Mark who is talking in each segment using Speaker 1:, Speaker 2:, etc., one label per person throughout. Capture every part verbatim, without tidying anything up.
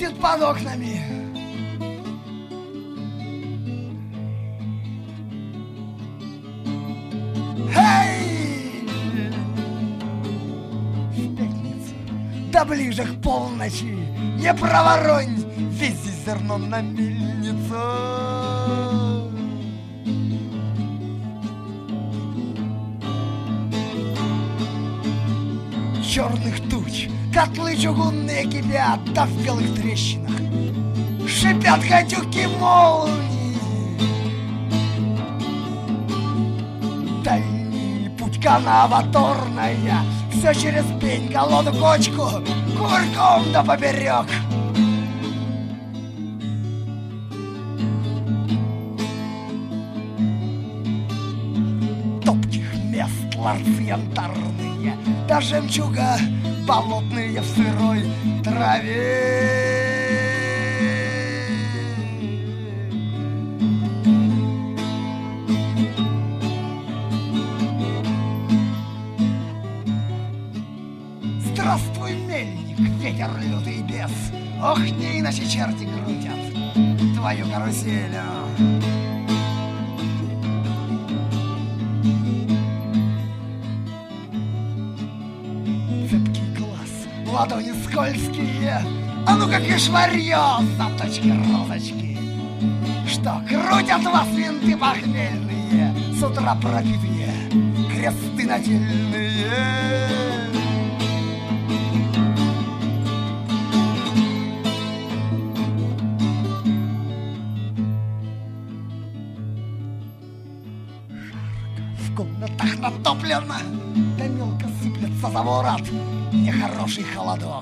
Speaker 1: будет под окнами. Эй! В пятницу, да ближе к полночи, не проворонь, вези зерно на мельницу. Черных туч котлы чугунные кипят, да в белых трещинах шипят гадюки молнии. Дальний путь канава торная, все через пень, колоду, кочку, кувырком да поперек. Топких мест ларцы янтарные, да жемчуга болотные в сырой траве. Здравствуй, мельник, ветер лютый бес, ох, не иначе черти крутят твою карусель. Ладони скользкие, а ну-ка кишварье, заточки, розочки, что крутят вас винты похмельные, с утра пропитые кресты нательные. Жарко в комнатах натоплено, да мелко сыплется за ворот нехороший холодок.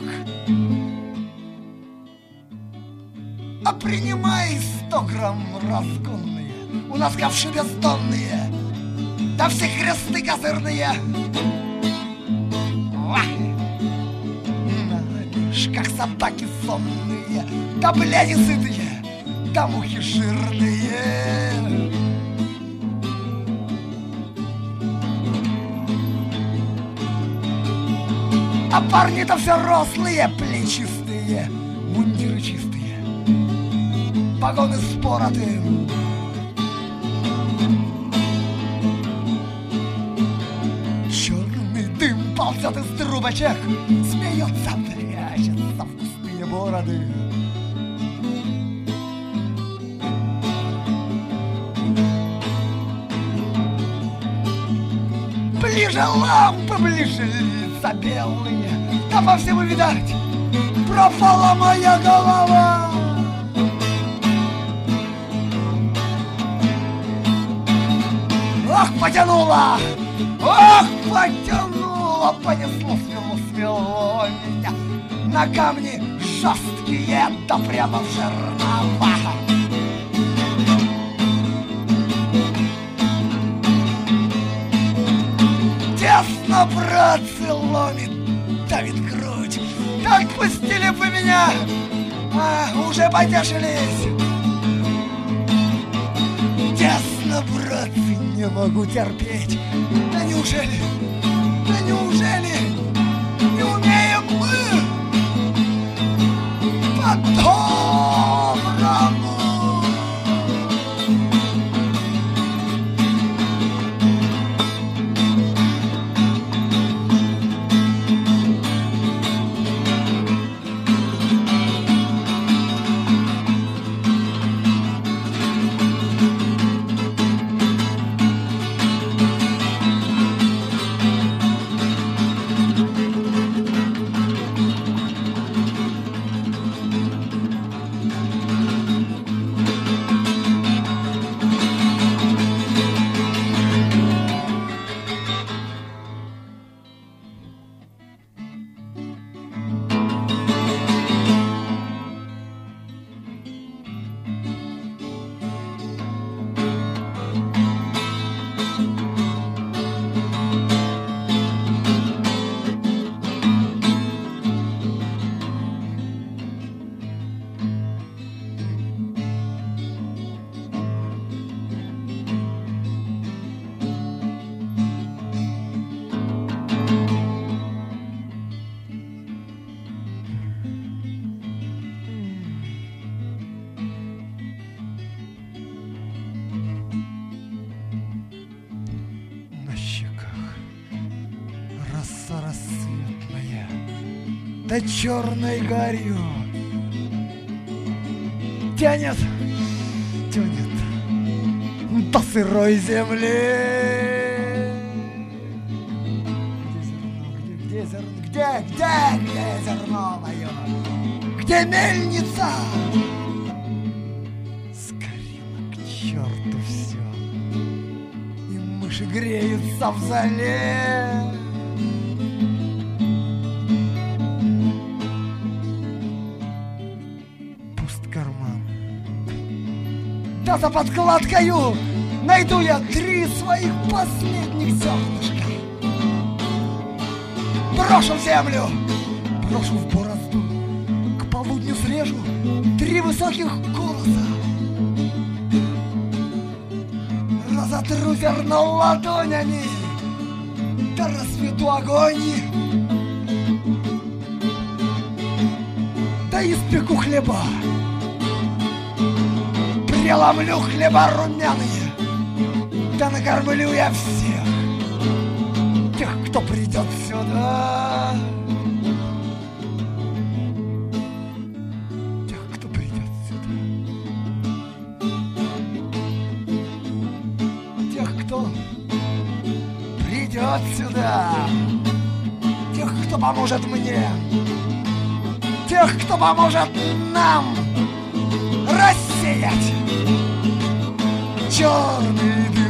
Speaker 1: А принимай сто грамм разгонные, у нас ковши бездонные, да все кресты козырные. Набежь, как собаки сонные, да бляди сытые, да мухи жирные. А парни-то все рослые, плечистые, мундиры чистые, погоны споротые. Черный дым ползет из трубочек, смеется, прячется в густые бороды. Ближе лампы, ближе лица белые, да по всему видать, пропала моя голова. Ох, потянула, ох, потянула, понесло, смело, смело меня на камни жесткие, да прямо в жернова. Тесно, братцы, ломит, давит грудь. Да отпустили бы меня, а, уже потешились. Тесно, братцы, не могу терпеть. Да неужели, да неужели не умеем мы по-доброму? да черной горью тянет, тянет до сырой земли. Где зерно, где, где, где зерно мое? Где мельница? Сгорело к черту все, и мыши греются в зале. Пуст карман, да за подкладкою найду я три своих последних зернышка. Брошу в землю, брошу в борозду, к полудню срежу три высоких колоса. Разотру зерно ладонями, да рассвету огонь, да испеку хлеба, преломлю хлеба румяные, да накормлю я всех тех, кто придет сюда. Тех, кто придет сюда. Тех, кто придет сюда. Тех, кто поможет мне. Тех, кто поможет нам рассеять черный дым.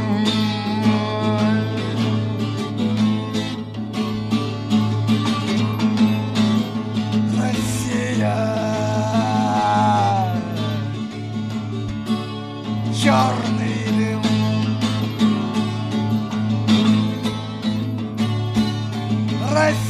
Speaker 1: Черный дым. Россия.